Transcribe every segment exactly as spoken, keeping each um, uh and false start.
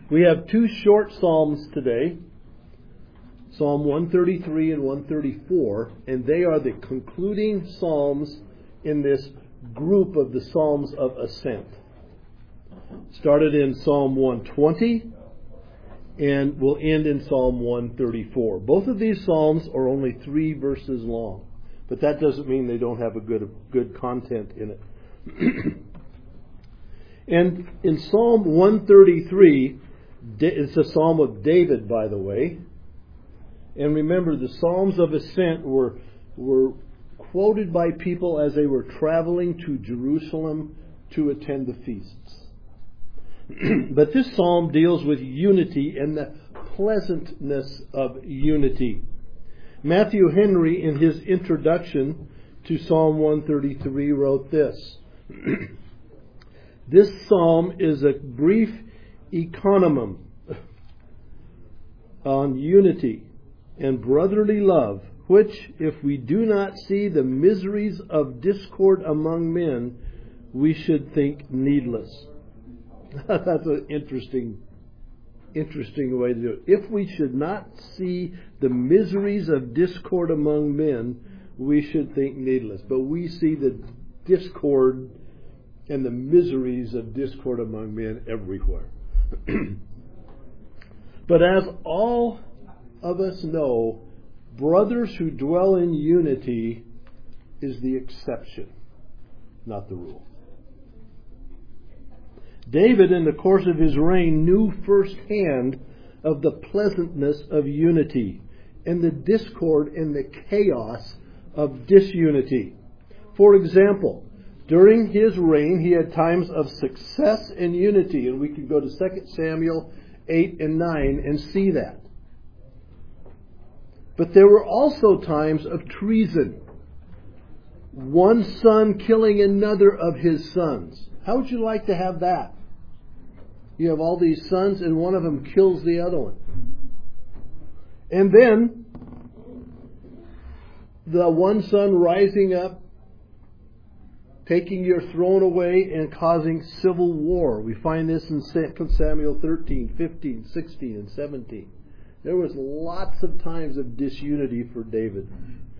We have two short psalms today, Psalm one thirty-three and one thirty-four, and they are the concluding psalms in this group of the Psalms of Ascent. Started in Psalm one twenty and will end in Psalm one thirty-four. Both of these psalms are only three verses long, but that doesn't mean they don't have a good good content in it. And in Psalm one thirty-three, it's a psalm of David, by the way. And remember, the Psalms of Ascent were were quoted by people as they were traveling to Jerusalem to attend the feasts. But this psalm deals with unity and the pleasantness of unity. Matthew Henry, in his introduction to Psalm one thirty-three, wrote this. This psalm is a brief encomium on unity and brotherly love, which, if we do not see the miseries of discord among men, we should think needless. That's an interesting, interesting way to do it. If we should not see the miseries of discord among men, we should think needless. But we see the discord and the miseries of discord among men everywhere. But as all of us know, brothers who dwell in unity is the exception, not the rule. David, in the course of his reign, knew firsthand of the pleasantness of unity and the discord and the chaos of disunity. For example, during his reign, he had times of success and unity, and we can go to Second Samuel eight and nine and see that. But there were also times of treason. One son killing another of his sons. How would you like to have that? You have all these sons and one of them kills the other one. And then the one son rising up, taking your throne away and causing civil war. We find this in Second Samuel thirteen, fifteen, sixteen, and seventeen. There was lots of times of disunity for David.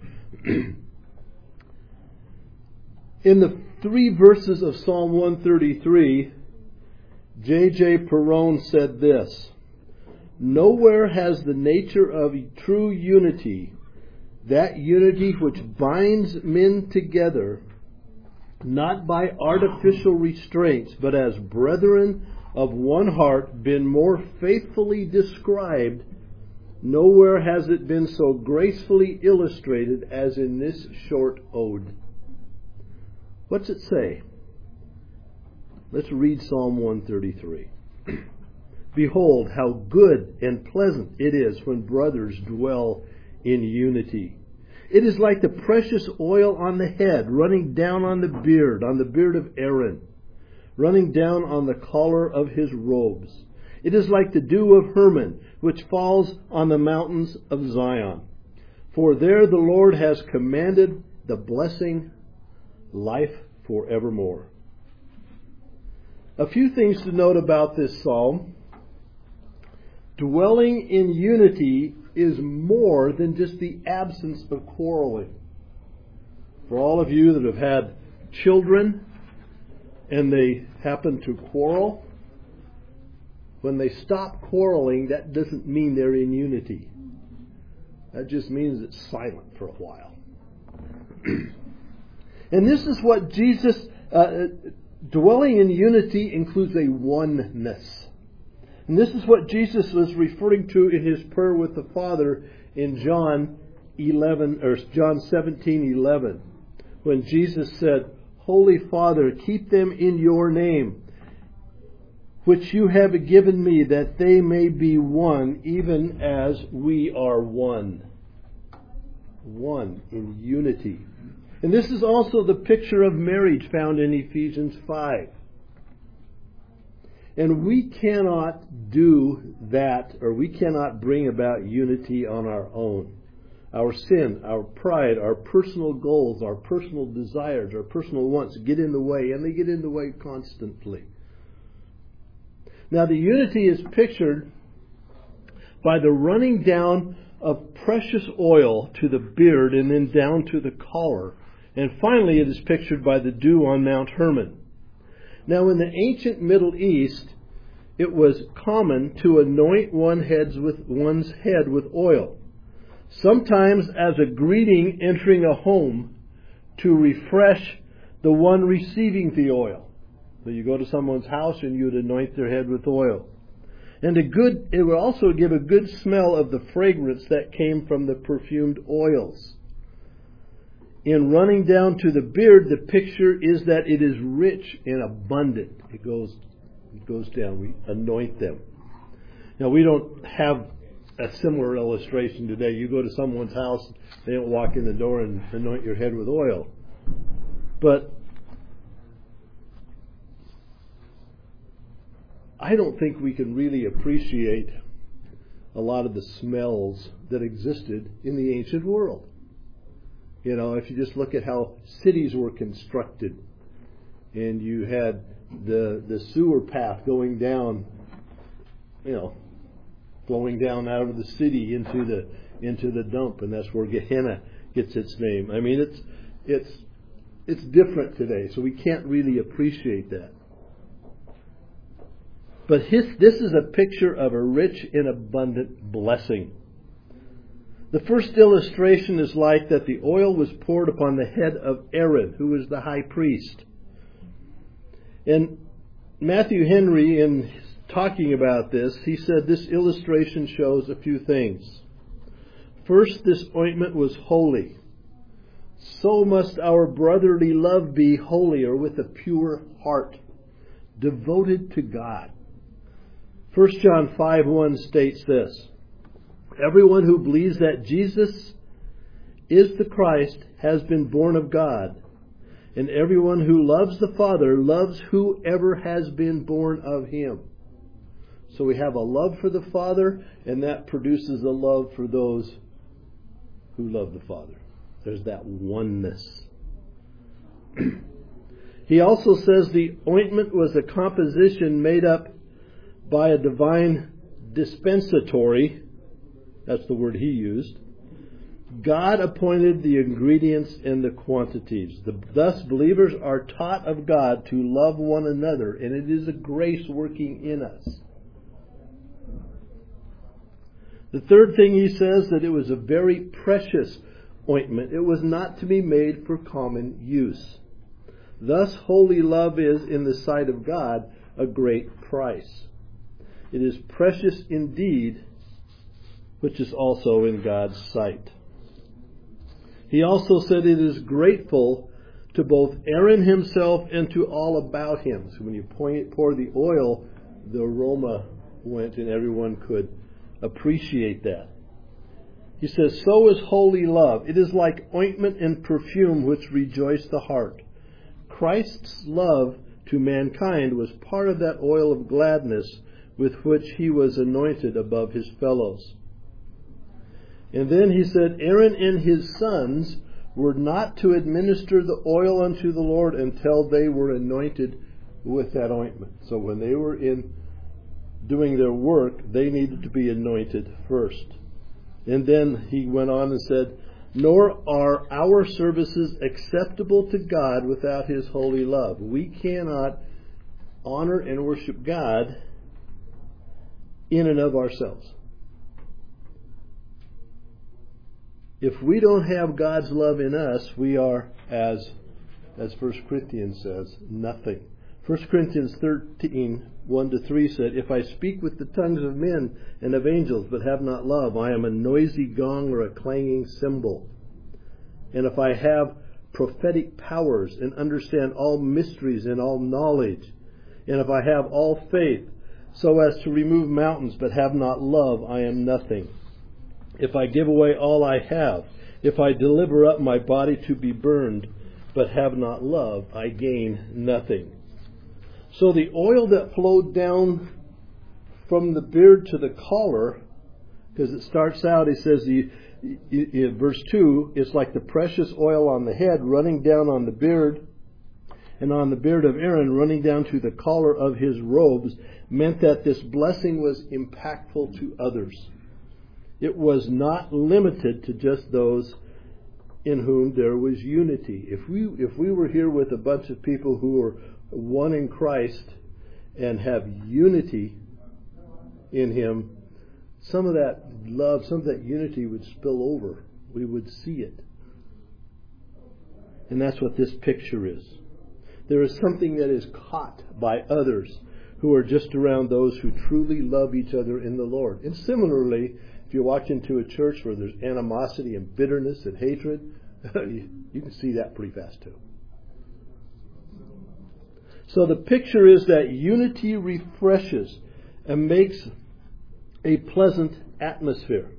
In the three verses of Psalm one thirty-three, J J Perron said this: nowhere has the nature of true unity, that unity which binds men together, not by artificial restraints, but as brethren of one heart, been more faithfully described. Nowhere has it been so gracefully illustrated as in this short ode. What's it say? Let's read Psalm one thirty-three. Behold, how good and pleasant it is when brothers dwell in unity. It is like the precious oil on the head, running down on the beard, on the beard of Aaron, running down on the collar of his robes. It is like the dew of Hermon, which falls on the mountains of Zion. For there the Lord has commanded the blessing, life forevermore. A few things to note about this psalm. Dwelling in unity is more than just the absence of quarreling. For all of you that have had children and they happen to quarrel, when they stop quarreling, that doesn't mean they're in unity. That just means it's silent for a while. And this is what Jesus, uh, dwelling in unity includes a oneness. And this is what Jesus was referring to in his prayer with the Father in John eleven or John seventeen eleven, when Jesus said, "Holy Father, keep them in your name, which you have given me, that they may be one, even as we are one." One in unity. And this is also the picture of marriage found in Ephesians five. And we cannot do that, or we cannot bring about unity on our own. Our sin, our pride, our personal goals, our personal desires, our personal wants get in the way, and they get in the way constantly. Now the unity is pictured by the running down of precious oil to the beard and then down to the collar. And finally it is pictured by the dew on Mount Hermon. Now in the ancient Middle East, it was common to anoint one heads with, one's head with oil, sometimes as a greeting entering a home to refresh the one receiving the oil. So you go to someone's house and you would anoint their head with oil. And a good, it would also give a good smell of the fragrance that came from the perfumed oils. In running down to the beard, the picture is that it is rich and abundant. It goes, it goes down. We anoint them. Now we don't have a similar illustration today. You go to someone's house, they don't walk in the door and anoint your head with oil. But I don't think we can really appreciate a lot of the smells that existed in the ancient world. You know, if you just look at how cities were constructed, and you had the the sewer path going down, you know, flowing down out of the city into the into the dump, and that's where Gehenna gets its name. I mean, it's it's it's different today, so we can't really appreciate that. But his, this is a picture of a rich and abundant blessing. The first illustration is like that the oil was poured upon the head of Aaron, who was the high priest. And Matthew Henry, in talking about this, he said this illustration shows a few things. First, this ointment was holy. So must our brotherly love be holy, or with a pure heart, devoted to God. First John five one states this: everyone who believes that Jesus is the Christ has been born of God, and everyone who loves the Father loves whoever has been born of Him. So we have a love for the Father, and that produces a love for those who love the Father. There's that oneness. He also says the ointment was a composition made up by a divine dispensatory. That's the word he used. God appointed the ingredients and the quantities. The, thus, believers are taught of God to love one another, and it is a grace working in us. The third thing he says, that it was a very precious ointment. It was not to be made for common use. Thus, holy love is, in the sight of God, a great price. It is precious indeed, which is also in God's sight. He also said it is grateful to both Aaron himself and to all about him. So when you pour the oil, the aroma went and everyone could appreciate that. He says, so is holy love. It is like ointment and perfume which rejoice the heart. Christ's love to mankind was part of that oil of gladness with which he was anointed above his fellows. And then he said, Aaron and his sons were not to administer the oil unto the Lord until they were anointed with that ointment. So when they were in doing their work, they needed to be anointed first. And then he went on and said, nor are our services acceptable to God without his holy love. We cannot honor and worship God in and of ourselves. If we don't have God's love in us, we are, as as First Corinthians says, nothing. First Corinthians thirteen, one to three said, if I speak with the tongues of men and of angels, but have not love, I am a noisy gong or a clanging cymbal. And if I have prophetic powers and understand all mysteries and all knowledge, and if I have all faith, so as to remove mountains, but have not love, I am nothing. If I give away all I have, if I deliver up my body to be burned, but have not love, I gain nothing. So the oil that flowed down from the beard to the collar, because it starts out, he says, the, in verse two, it's like the precious oil on the head running down on the beard, and on the beard of Aaron running down to the collar of his robes meant that this blessing was impactful to others. It was not limited to just those in whom there was unity. If we if we were here with a bunch of people who are one in Christ and have unity in Him, some of that love, some of that unity would spill over. We would see it. And that's what this picture is. There is something that is caught by others who are just around those who truly love each other in the Lord. And similarly, if you walk into a church where there's animosity and bitterness and hatred, you can see that pretty fast too. So the picture is that unity refreshes and makes a pleasant atmosphere.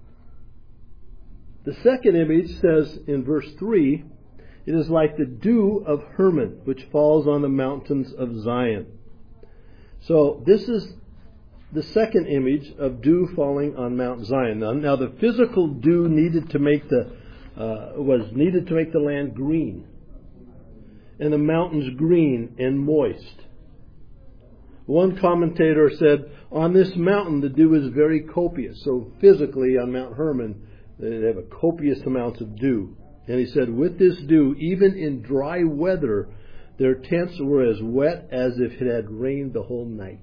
The second image says in verse three, it is like the dew of Hermon, which falls on the mountains of Zion. So this is the second image of dew falling on Mount Zion. Now, now the physical dew needed to make the uh, was needed to make the land green, and the mountains green and moist. One commentator said, on this mountain the dew is very copious. So physically on Mount Hermon, they have a copious amounts of dew. And he said, with this dew, even in dry weather, their tents were as wet as if it had rained the whole night.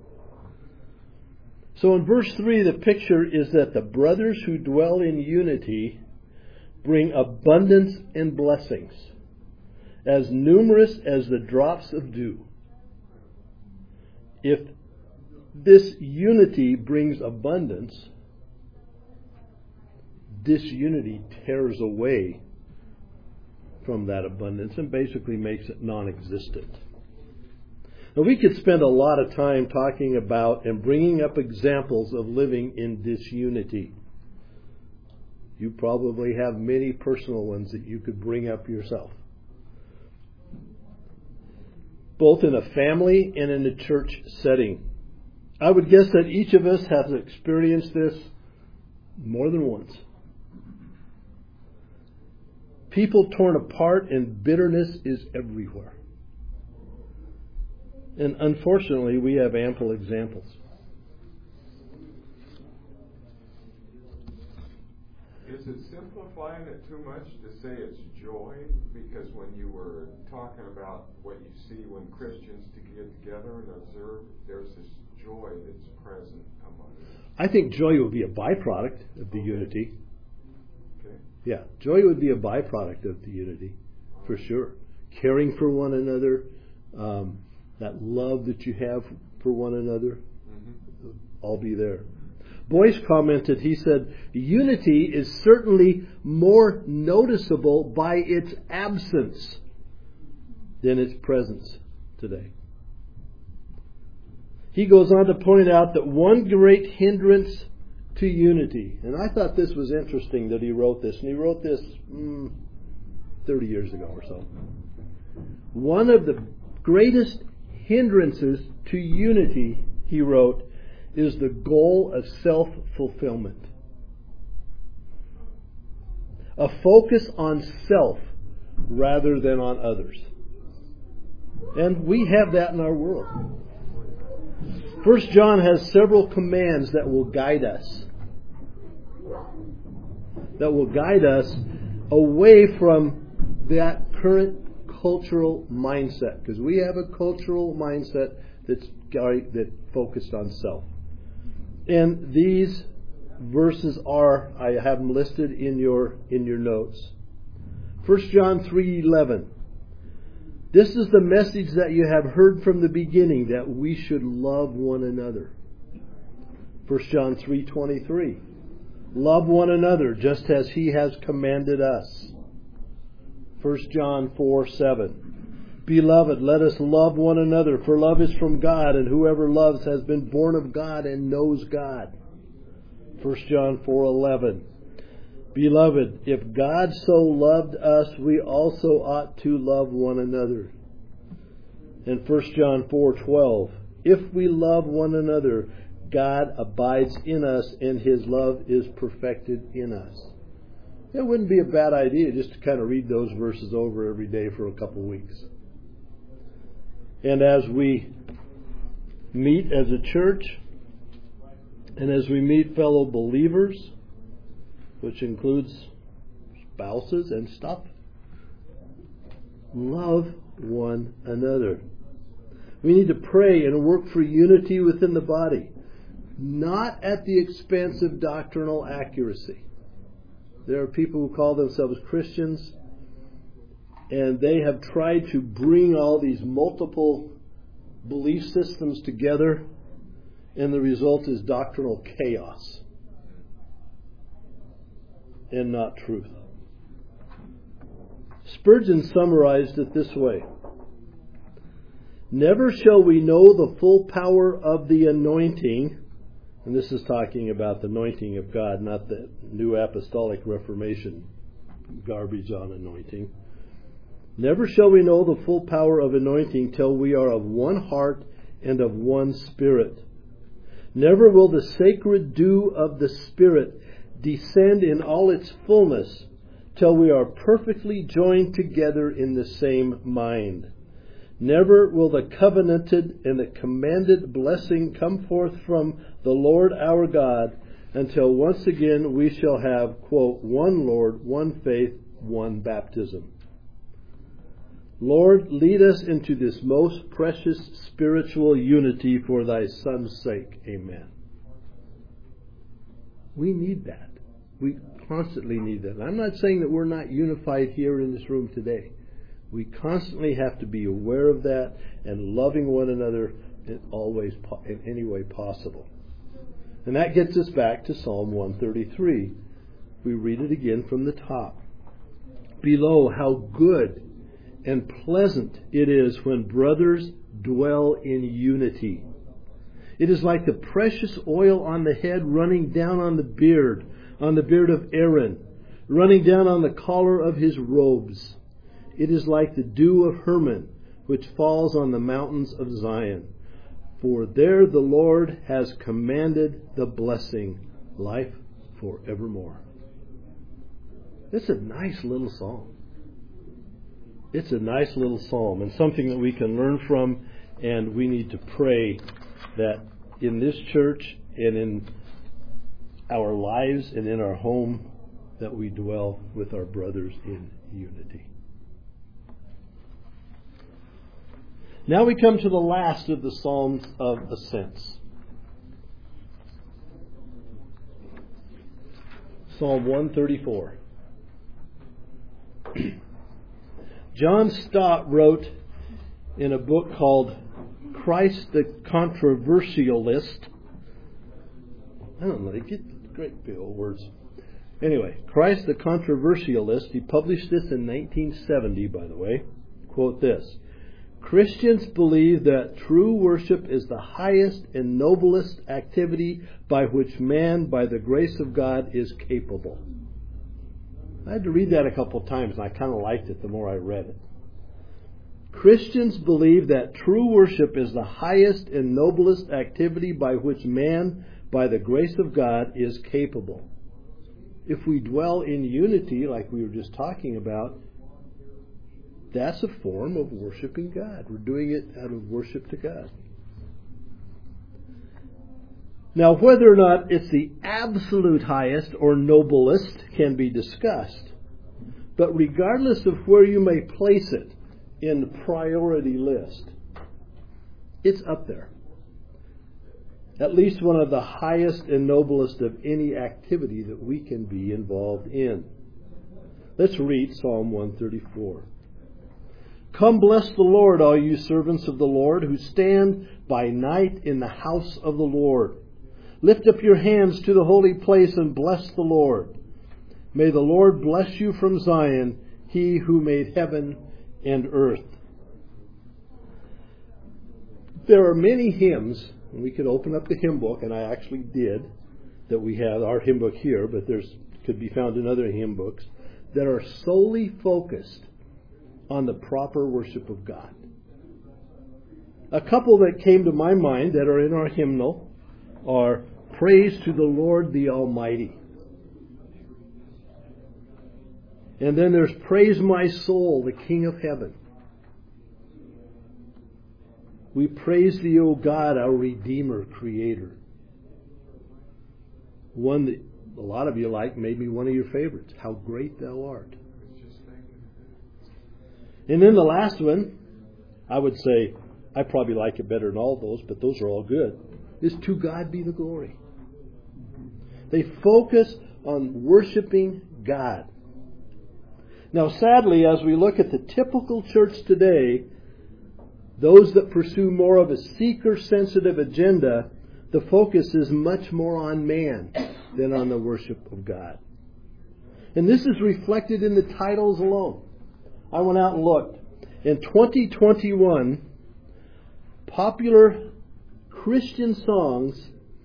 So in verse three, the picture is that the brothers who dwell in unity bring abundance and blessings, as numerous as the drops of dew. If this unity brings abundance, disunity tears away from that abundance and basically makes it non-existent. Now, we could spend a lot of time talking about and bringing up examples of living in disunity. You probably have many personal ones that you could bring up yourself, both in a family and in a church setting. I would guess that each of us has experienced this more than once. People torn apart and bitterness is everywhere. And unfortunately, we have ample examples. Is it simplifying it too much to say it's joy? Because when you were talking about what you see when Christians to get together and observe, there's this joy that's present among us. I think joy would be a byproduct of the okay. unity. Okay. Yeah, joy would be a byproduct of the unity, for sure. Caring for one another, um, that love that you have for one another, mm-hmm. all be there. Boyce commented, he said, unity is certainly more noticeable by its absence than its presence today. He goes on to point out that one great hindrance to unity, and I thought this was interesting that he wrote this, and he wrote this mm, thirty years ago or so. One of the greatest hindrances to unity, he wrote, is the goal of self-fulfillment. A focus on self rather than on others. And we have that in our world. First John has several commands that will guide us. That will guide us away from that current cultural mindset. Because we have a cultural mindset that's that focused on self. And these verses are, I have them listed in your in your notes. First John three eleven. This is the message that you have heard from the beginning, that we should love one another. First John three twenty-three. Love one another just as He has commanded us. First John four seven. Beloved, let us love one another, for love is from God, and whoever loves has been born of God and knows God. First John four eleven. Beloved, if God so loved us, we also ought to love one another. And First John four twelve. If we love one another, God abides in us, and His love is perfected in us. It wouldn't be a bad idea just to kind of read those verses over every day for a couple weeks. And as we meet as a church, and as we meet fellow believers, which includes spouses and stuff, love one another. We need to pray and work for unity within the body, not at the expense of doctrinal accuracy. There are people who call themselves Christians, and they have tried to bring all these multiple belief systems together, and the result is doctrinal chaos and not truth. Spurgeon summarized it this way: never shall we know the full power of the anointing, and this is talking about the anointing of God, not the New Apostolic Reformation garbage on anointing. Never shall we know the full power of anointing till we are of one heart and of one spirit. Never will the sacred dew of the Spirit descend in all its fullness till we are perfectly joined together in the same mind. Never will the covenanted and the commanded blessing come forth from the Lord our God until once again we shall have, quote, one Lord, one faith, one baptism. Lord, lead us into this most precious spiritual unity for thy Son's sake. Amen. We need that. We constantly need that. And I'm not saying that we're not unified here in this room today. We constantly have to be aware of that and loving one another in always in any way possible. And that gets us back to Psalm one thirty-three. We read it again from the top. Below, how good and pleasant it is when brothers dwell in unity. It is like the precious oil on the head running down on the beard, on the beard of Aaron, running down on the collar of his robes. It is like the dew of Hermon, which falls on the mountains of Zion. For there the Lord has commanded the blessing, life forevermore. It's a nice little psalm. It's a nice little psalm and something that we can learn from, and we need to pray that in this church and in our lives and in our home that we dwell with our brothers in unity. Now we come to the last of the Psalms of Ascents. Psalm one thirty-four. John Stott wrote in a book called Christ the Controversialist. I don't know, they get great big old words. Anyway, Christ the Controversialist, he published this in nineteen seventy, by the way. Quote this: Christians believe that true worship is the highest and noblest activity by which man, by the grace of God, is capable. I had to read that a couple of times, and I kind of liked it the more I read it. Christians believe that true worship is the highest and noblest activity by which man, by the grace of God, is capable. If we dwell in unity, like we were just talking about, that's a form of worshiping God. We're doing it out of worship to God. Now, whether or not it's the absolute highest or noblest can be discussed. But regardless of where you may place it in the priority list, it's up there. At least one of the highest and noblest of any activity that we can be involved in. Let's read Psalm one thirty-four. Come bless the Lord, all you servants of the Lord, who stand by night in the house of the Lord. Lift up your hands to the holy place and bless the Lord. May the Lord bless you from Zion, he who made heaven and earth. There are many hymns, and we could open up the hymn book, and I actually did, that we have our hymn book here, but there's could be found in other hymn books, that are solely focused on the proper worship of God. A couple that came to my mind that are in our hymnal are Praise to the Lord the Almighty. And then there's Praise my soul, the King of Heaven. We praise thee, O God, our Redeemer, Creator. One that a lot of you like, maybe one of your favorites. How great thou art. And then the last one, I would say, I probably like it better than all those, but those are all good, is To God be the glory. They focus on worshiping God. Now, sadly, as we look at the typical church today, those that pursue more of a seeker-sensitive agenda, the focus is much more on man than on the worship of God. And this is reflected in the titles alone. I went out and looked. In twenty twenty-one, popular Christian songs,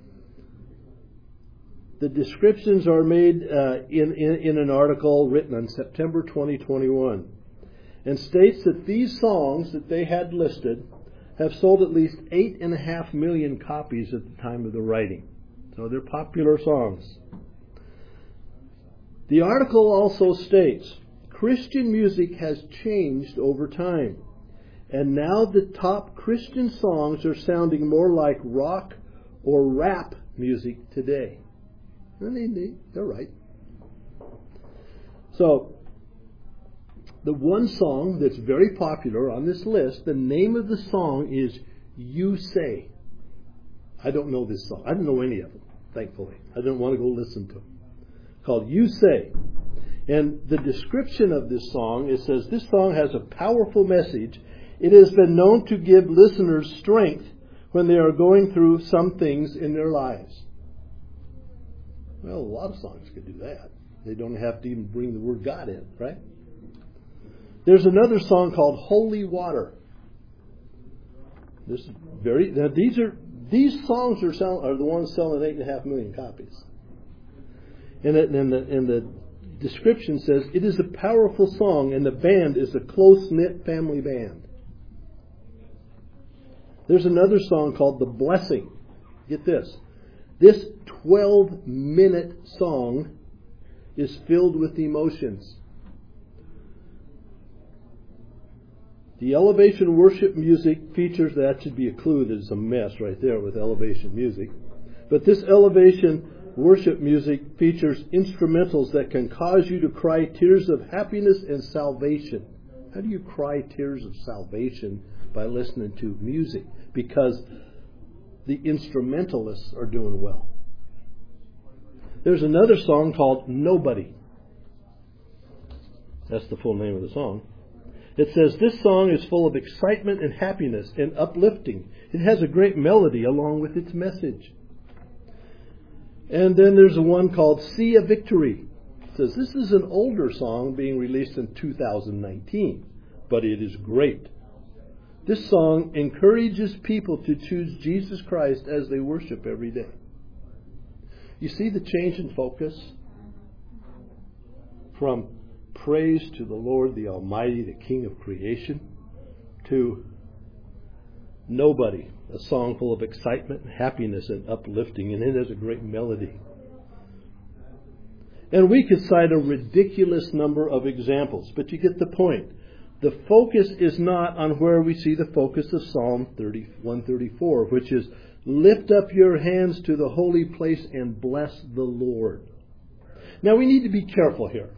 the descriptions are made uh, in, in, in an article written on September twenty twenty-one, and states that these songs that they had listed have sold at least eight and a half million copies at the time of the writing. So they're popular songs. The article also states, Christian music has changed over time, and now the top Christian songs are sounding more like rock or rap music today. And they, they, they're right. So, the one song that's very popular on this list, the name of the song is You Say. I don't know this song. I don't know any of them, thankfully. I didn't want to go listen to them. Called You Say. And the description of this song, it says, this song has a powerful message. It has been known to give listeners strength when they are going through some things in their lives. Well, a lot of songs could do that. They don't have to even bring the word God in, right? There's another song called Holy Water. This is very now these are these songs are sell, are the ones selling eight and a half million copies. And, it, and the and the description says it is a powerful song, and the band is a close-knit family band. There's another song called The Blessing. Get this. This twelve-minute song is filled with emotions. The elevation worship music features, that should be a clue that it's a mess right there with elevation music. But this elevation worship music features instrumentals that can cause you to cry tears of happiness and salvation. How do you cry tears of salvation? By listening to music. Because the instrumentalists are doing well. There's another song called Nobody. That's the full name of the song. It says, this song is full of excitement and happiness and uplifting. It has a great melody along with its message. And then there's a one called See a Victory. It says, this is an older song being released in two thousand nineteen, but it is great. This song encourages people to choose Jesus Christ as they worship every day. You see the change in focus? From praise to the Lord, the Almighty, the King of creation, to Nobody, a song full of excitement, happiness, and uplifting, and it has a great melody. And we could cite a ridiculous number of examples, but you get the point. The focus is not on where we see the focus of Psalm one thirty-four, which is, lift up your hands to the holy place and bless the Lord. Now we need to be careful here.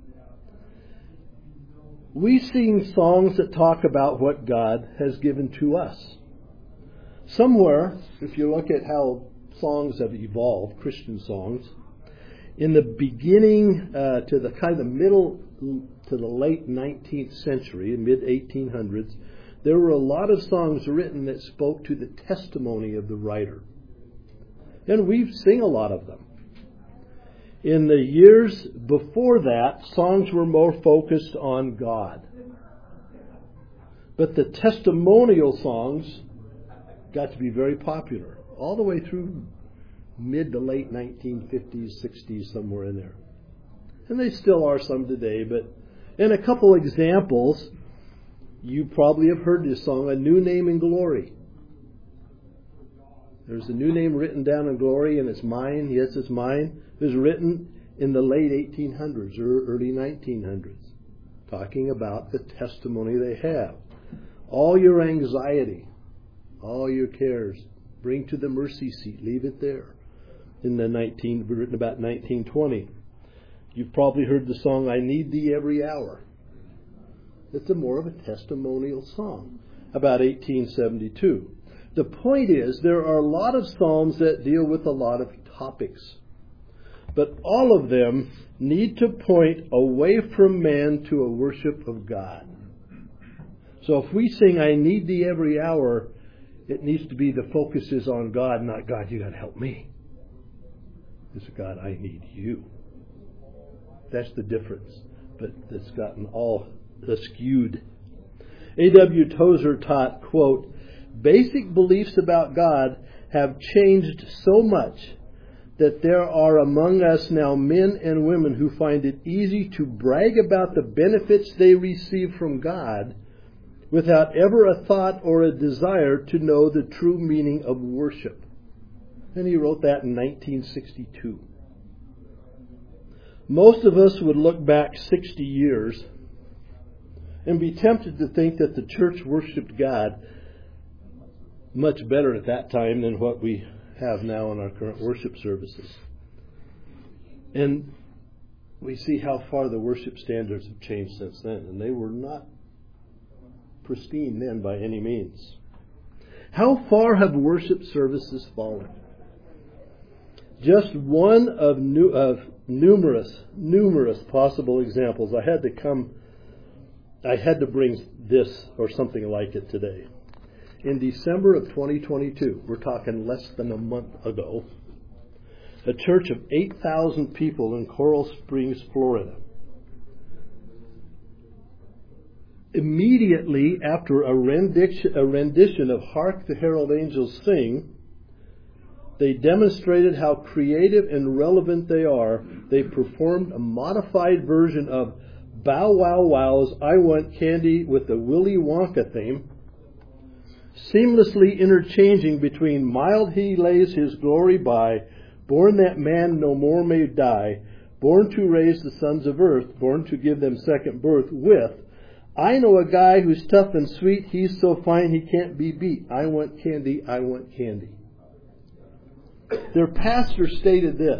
We sing songs that talk about what God has given to us. Somewhere, if you look at how songs have evolved, Christian songs, in the beginning uh, to the kind of middle to the late nineteenth century, mid eighteen hundreds, there were a lot of songs written that spoke to the testimony of the writer. And we sing a lot of them. In the years before that, songs were more focused on God. But the testimonial songs got to be very popular, all the way through mid to late nineteen fifties, sixties, somewhere in there. And they still are some today, but in a couple examples, you probably have heard this song, A New Name in Glory. There's a new name written down in glory, and it's mine. Yes, it's mine. It was written in the late eighteen hundreds or early nineteen hundreds, talking about the testimony they have. All your anxiety, all your cares. Bring to the mercy seat. Leave it there. In the nineteen, written about nineteen twenty. You've probably heard the song, I Need Thee Every Hour. It's a more of a testimonial song, about eighteen seventy-two. The point is, there are a lot of psalms that deal with a lot of topics. But all of them need to point away from man to a worship of God. So if we sing, I need thee every hour, it needs to be the focus is on God, not God, you got to help me. It's God, I need you. That's the difference. But it's gotten all askewed. A W Tozer taught, quote, basic beliefs about God have changed so much that there are among us now men and women who find it easy to brag about the benefits they receive from God without ever a thought or a desire to know the true meaning of worship. And he wrote that in nineteen sixty-two. Most of us would look back sixty years and be tempted to think that the church worshipped God much better at that time than what we have now in our current worship services. And we see how far the worship standards have changed since then. And they were not pristine then by any means. How far have worship services fallen? Just one of, new, of numerous, numerous possible examples. I had to come, I had to bring this or something like it today. In December of twenty twenty-two, we're talking less than a month ago, a church of eight thousand people in Coral Springs, Florida. Immediately after a rendition, a rendition of Hark the Herald Angels Sing, they demonstrated how creative and relevant they are. They performed a modified version of Bow Wow Wow's I Want Candy with the Willy Wonka theme, seamlessly interchanging between Mild He Lays His Glory By, Born That Man No More May Die, Born to Raise the Sons of Earth, Born to Give Them Second Birth, with I Know a Guy Who's Tough and Sweet, He's So Fine He Can't Be Beat, I Want Candy, I Want Candy. Their pastor stated this,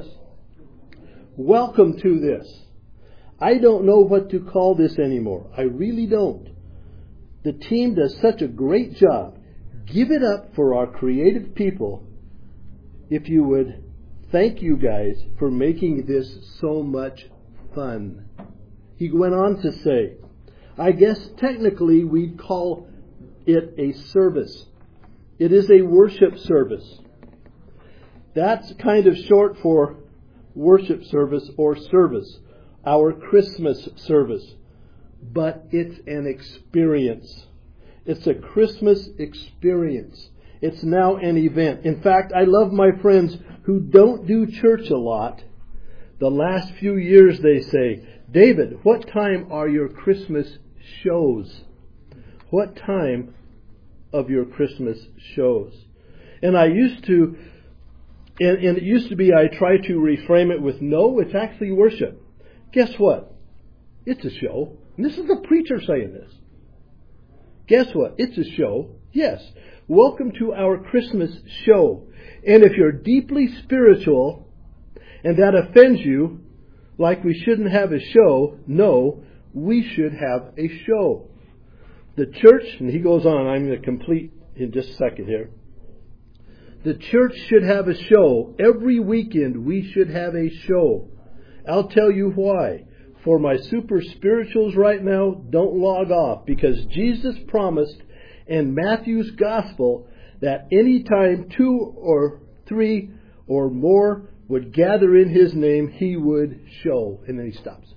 welcome to this. I don't know what to call this anymore. I really don't. The team does such a great job. Give it up for our creative people. If you would, thank you guys for making this so much fun. He went on to say, I guess technically we'd call it a service. It is a worship service. That's kind of short for worship service or service, our Christmas service. But it's an experience. It's a Christmas experience. It's now an event. In fact, I love my friends who don't do church a lot. The last few years they say, David, what time are your Christmas shows? What time of your Christmas shows? And I used to, and, and it used to be I try to reframe it with, no, it's actually worship. Guess what? It's a show. And this is the preacher saying this. Guess what? It's a show. Yes. Welcome to our Christmas show. And if you're deeply spiritual and that offends you, like we shouldn't have a show, no, we should have a show. The church, and he goes on, I'm going to complete in just a second here. The church should have a show. Every weekend we should have a show. I'll tell you why. For my super spirituals right now, don't log off, because Jesus promised in Matthew's gospel that anytime two or three or more would gather in His name, He would show. And then he stops.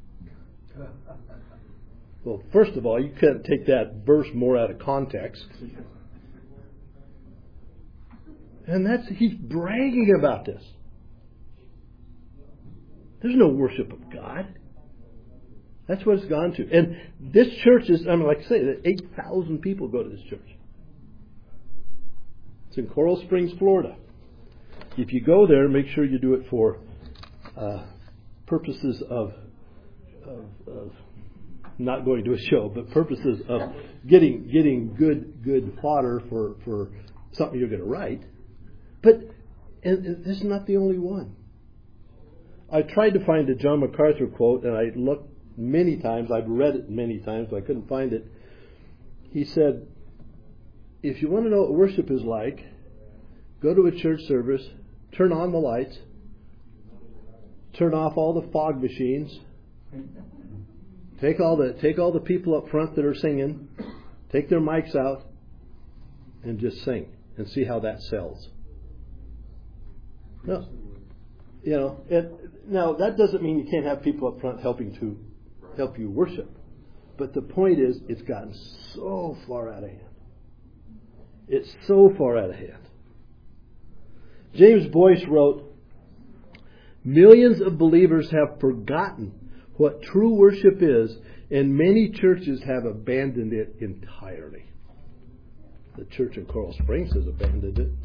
Well, first of all, you can't take that verse more out of context. And that's, he's bragging about this. There's no worship of God. That's what it's gone to. And this church is, I mean, like I say, eight thousand people go to this church. It's in Coral Springs, Florida. If you go there, make sure you do it for uh, purposes of, of, of not going to a show, but purposes of getting getting good good fodder for, for something you're going to write. But and, and this is not the only one. I tried to find a John MacArthur quote, and I looked many times. I've read it many times, but I couldn't find it. He said, if you want to know what worship is like, go to a church service, turn on the lights, turn off all the fog machines, take all the take all the people up front that are singing, take their mics out, and just sing and see how that sells. No, you know, and now that doesn't mean you can't have people up front helping to help you worship, but the point is, it's gotten so far out of hand. It's so far out of hand. James Boyce wrote, millions of believers have forgotten what true worship is, and many churches have abandoned it entirely. The church in Coral Springs has abandoned it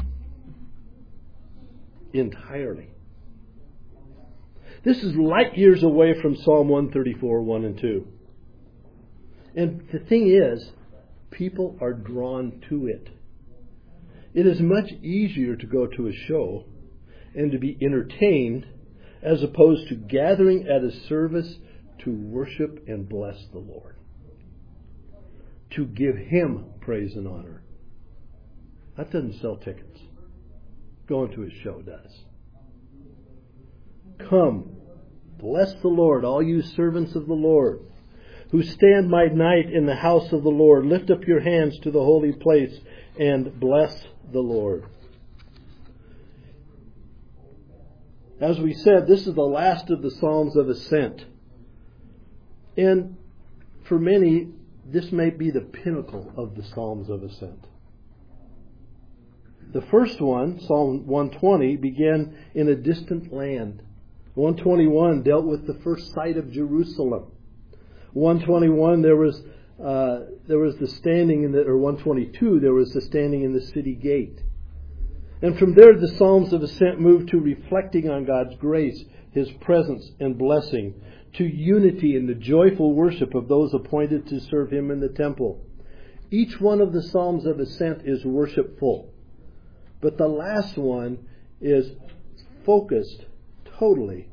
entirely. This is light years away from Psalm one thirty-four, one and two. And the thing is, people are drawn to it. It is much easier to go to a show and to be entertained as opposed to gathering at a service to worship and bless the Lord. To give Him praise and honor. That doesn't sell tickets. Going to a show does. Come, bless the Lord, all you servants of the Lord, who stand by night in the house of the Lord. Lift up your hands to the holy place and bless the Lord. As we said, this is the last of the Psalms of Ascent. And for many, this may be the pinnacle of the Psalms of Ascent. The first one, Psalm one twenty, began in a distant land. one twenty-one dealt with the first sight of Jerusalem. one twenty-one, there was uh, there was the standing in the, or one twenty-two, there was the standing in the city gate. And from there, the Psalms of Ascent moved to reflecting on God's grace, His presence and blessing, to unity in the joyful worship of those appointed to serve Him in the temple. Each one of the Psalms of Ascent is worshipful. But the last one is focused totally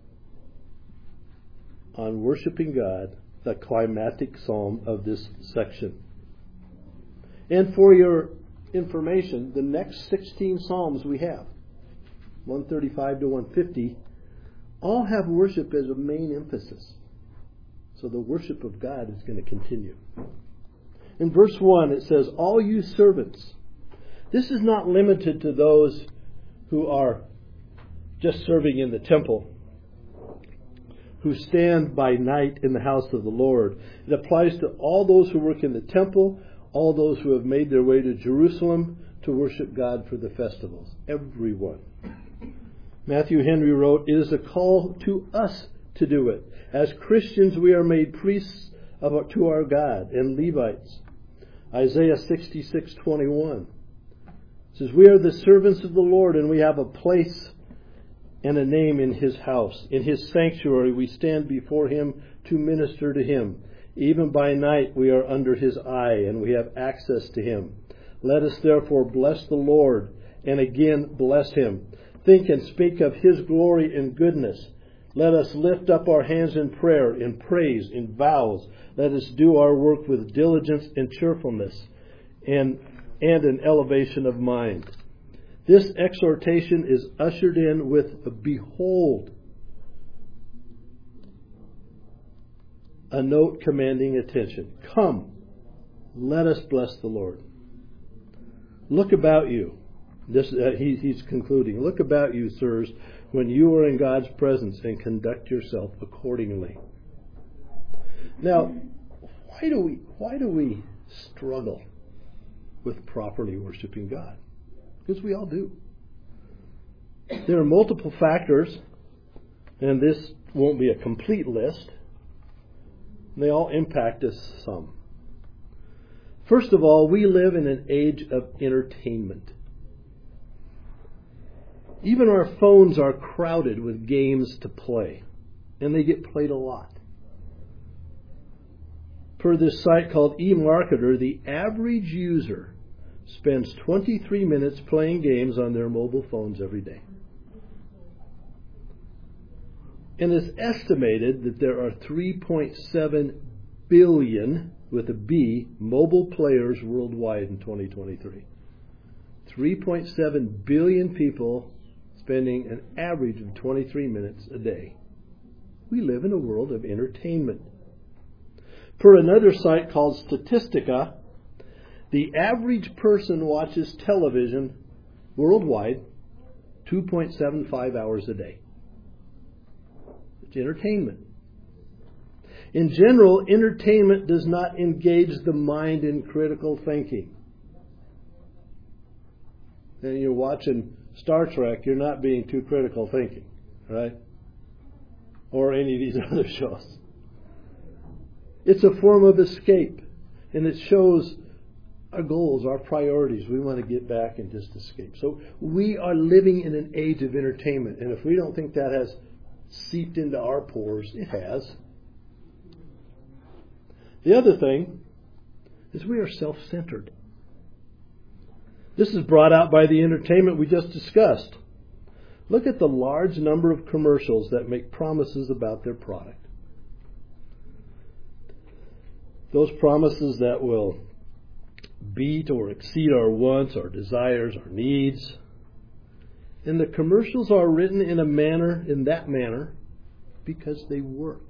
on worshiping God, the climactic psalm of this section. And for your information, the next sixteen psalms we have, one thirty-five to one fifty, all have worship as a main emphasis. So the worship of God is going to continue. In verse one, it says, all you servants. This is not limited to those who are just serving in the temple, who stand by night in the house of the Lord. It applies to all those who work in the temple, all those who have made their way to Jerusalem to worship God for the festivals. Everyone. Matthew Henry wrote, it is a call to us to do it. As Christians, we are made priests of our, to our God and Levites. Isaiah sixty-six twenty-one says, we are the servants of the Lord, and we have a place and a name in His house. In His sanctuary we stand before Him to minister to Him. Even by night we are under His eye, and we have access to Him. Let us therefore bless the Lord, and again bless Him. Think and speak of His glory and goodness. Let us lift up our hands in prayer, in praise, in vows. Let us do our work with diligence and cheerfulness, and, and an elevation of mind. This exhortation is ushered in with a behold, a note commanding attention. Come, let us bless the Lord. Look about you. This uh, he, he's concluding. Look about you, sirs, when you are in God's presence, and conduct yourself accordingly. Now, why do we why do we struggle with properly worshiping God? Because we all do. There are multiple factors, and this won't be a complete list. They all impact us some. First of all, we live in an age of entertainment. Even our phones are crowded with games to play, and they get played a lot. Per this site called eMarketer, the average user spends twenty-three minutes playing games on their mobile phones every day. And it's estimated that there are three point seven billion, with a B, mobile players worldwide in twenty twenty-three. three point seven billion people spending an average of twenty-three minutes a day. We live in a world of entertainment. Per another site called Statistica, the average person watches television worldwide two point seven five hours a day. It's entertainment. In general, entertainment does not engage the mind in critical thinking. And you're watching Star Trek, you're not being too critical thinking, right? Or any of these other shows. It's a form of escape, and it shows our goals, our priorities. We want to get back and just escape. So we are living in an age of entertainment, and if we don't think that has seeped into our pores, it has. The other thing is we are self-centered. This is brought out by the entertainment we just discussed. Look at the large number of commercials that make promises about their product. Those promises that will beat or exceed our wants, our desires, our needs. And the commercials are written in a manner, in that manner, because they work.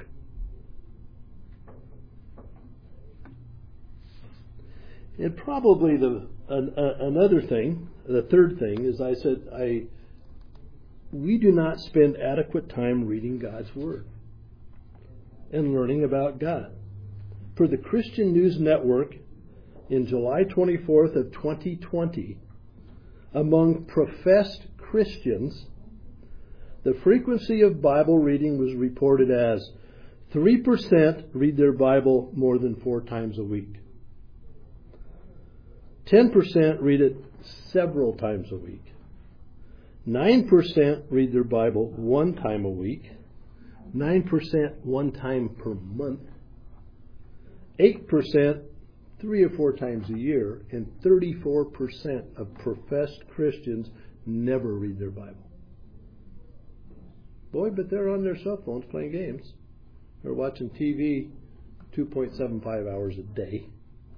And probably the an, uh, another thing, the third thing, is I said, I we do not spend adequate time reading God's Word and learning about God. For the Christian News Network, in July twenty-fourth of twenty twenty, among professed Christians, the frequency of Bible reading was reported as three percent read their Bible more than four times a week. ten percent read it several times a week. nine percent read their Bible one time a week. nine percent one time per month. eight percent three or four times a year. And thirty-four percent of professed Christians never read their Bible. Boy, but they're on their cell phones playing games. They're watching T V two point seven five hours a day.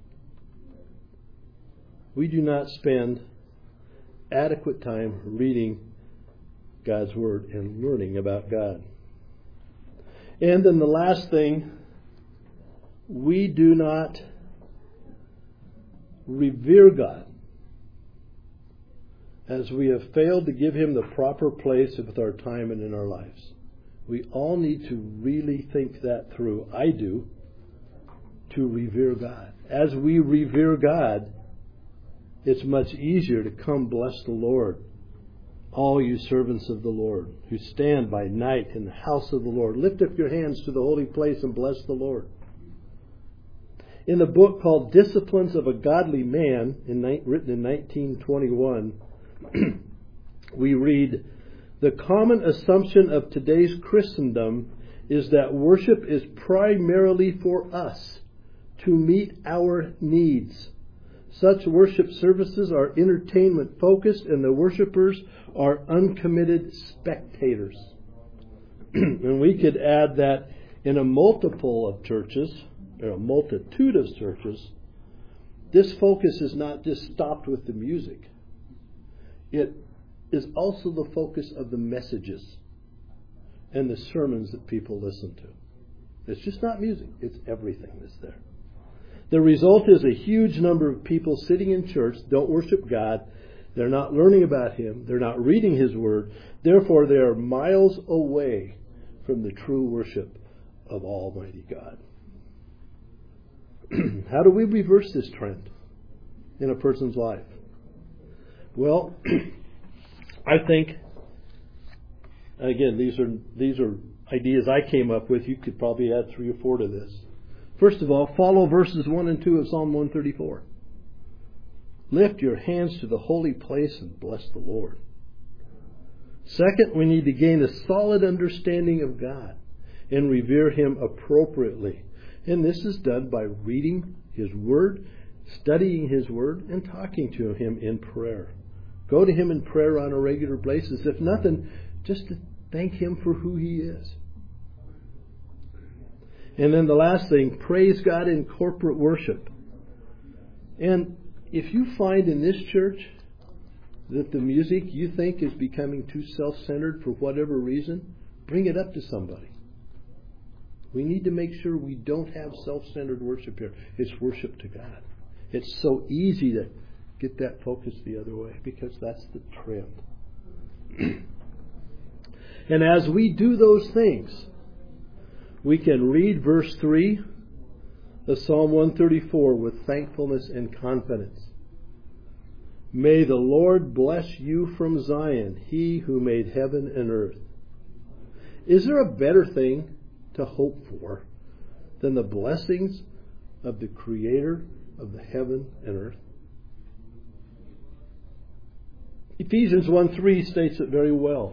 We do not spend adequate time reading God's Word and learning about God. And then the last thing, we do not revere God, as we have failed to give Him the proper place with our time and in our lives. We all need to really think that through. I do, to revere God. As we revere God, it's much easier to come bless the Lord. All you servants of the Lord, who stand by night in the house of the Lord, lift up your hands to the holy place and bless the Lord. In the book called Disciplines of a Godly Man, in, written in nineteen twenty-one, we read, the common assumption of today's Christendom is that worship is primarily for us, to meet our needs. Such worship services are entertainment focused, and the worshipers are uncommitted spectators. And we could add that in a multiple of churches, or a multitude of churches, this focus is not just stopped with the music. It is also the focus of the messages and the sermons that people listen to. It's just not music, it's everything that's there. The result is a huge number of people sitting in church don't worship God. They're not learning about Him. They're not reading His Word. Therefore, they are miles away from the true worship of Almighty God. How do we reverse this trend in a person's life? Well, I think, again, these are these are ideas I came up with. You could probably add three or four to this. First of all, follow verses one and two of Psalm one thirty-four. Lift your hands to the holy place and bless the Lord. Second, we need to gain a solid understanding of God and revere Him appropriately. And this is done by reading His Word, studying His Word, and talking to Him in prayer. Go to Him in prayer on a regular basis. If nothing, just to thank Him for who He is. And then the last thing, praise God in corporate worship. And if you find in this church that the music you think is becoming too self-centered for whatever reason, bring it up to somebody. We need to make sure we don't have self-centered worship here. It's worship to God. It's so easy to get that focus the other way because that's the trend. And as we do those things, we can read verse three of Psalm one thirty-four with thankfulness and confidence. May the Lord bless you from Zion, He who made heaven and earth. Is there a better thing to hope for than the blessings of the Creator of the heaven and earth? Ephesians one three states it very well.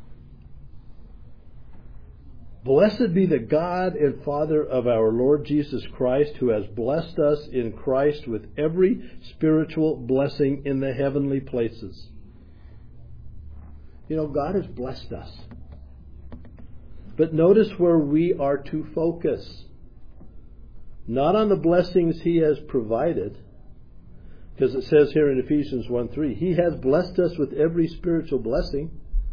Blessed be the God and Father of our Lord Jesus Christ, who has blessed us in Christ with every spiritual blessing in the heavenly places. You know, God has blessed us. But notice where we are to focus. Not on the blessings He has provided, because it says here in Ephesians one three, He has blessed us with every spiritual blessing.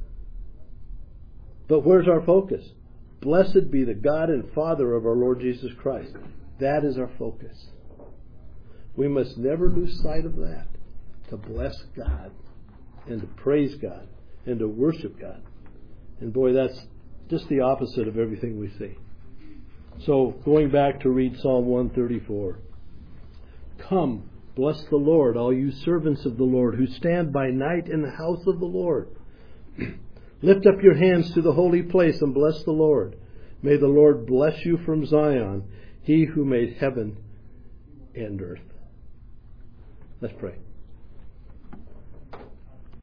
But where's our focus? Blessed be the God and Father of our Lord Jesus Christ. That is our focus. We must never lose sight of that. To bless God and to praise God and to worship God. And boy, that's just the opposite of everything we see. So, going back to read Psalm one thirty-four. Come, bless the Lord, all you servants of the Lord, who stand by night in the house of the Lord. Lift up your hands to the holy place and bless the Lord. May the Lord bless you from Zion, He who made heaven and earth. Let's pray.